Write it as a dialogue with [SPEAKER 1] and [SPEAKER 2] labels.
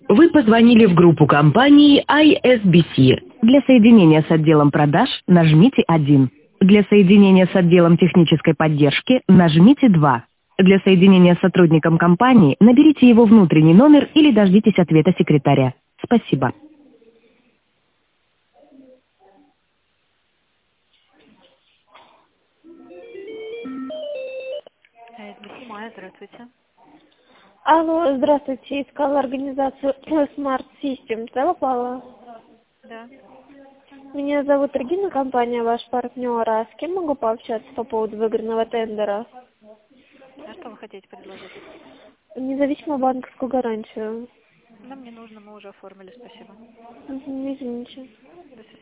[SPEAKER 1] Вы позвонили в группу компании ISBC. Для соединения с отделом продаж нажмите 1. Для соединения с отделом технической поддержки нажмите 2. Для соединения с сотрудником компании наберите его внутренний номер или дождитесь ответа секретаря. Спасибо.
[SPEAKER 2] SBC, Майя, здравствуйте.
[SPEAKER 3] Алло, здравствуйте. Искала организацию Smart System. Да, попала?
[SPEAKER 2] Да.
[SPEAKER 3] Меня зовут Регина, компания ваш партнер. А с кем могу пообщаться по поводу выигранного тендера?
[SPEAKER 2] А что вы хотите предложить?
[SPEAKER 3] Независимую банковскую гарантию.
[SPEAKER 2] Нам не нужно, мы уже оформили, спасибо.
[SPEAKER 3] Извините.
[SPEAKER 2] До свидания.